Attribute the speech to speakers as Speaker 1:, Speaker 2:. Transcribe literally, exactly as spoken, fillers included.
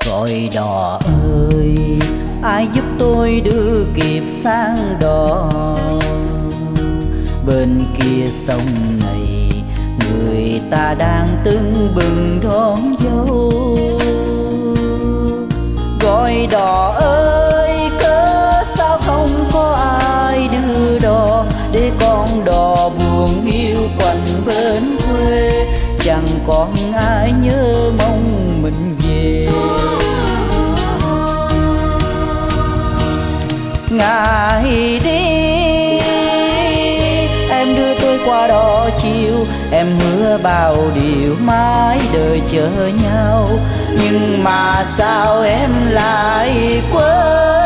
Speaker 1: Gọi đò ơi, ai giúp tôi đưa kịp sang đò. Bên kia sông này người ta đang tưng bừng đón dâu. Gọi đò ơi, cớ sao không có ai đưa đò, để con đò buồn hiu quạnh bên quê. Chẳng còn ai nhớ mong mình về. Ngày đi em đưa tôi qua đò chiều, em hứa bao điều mãi đời chờ nhau. Nhưng mà sao em lại quên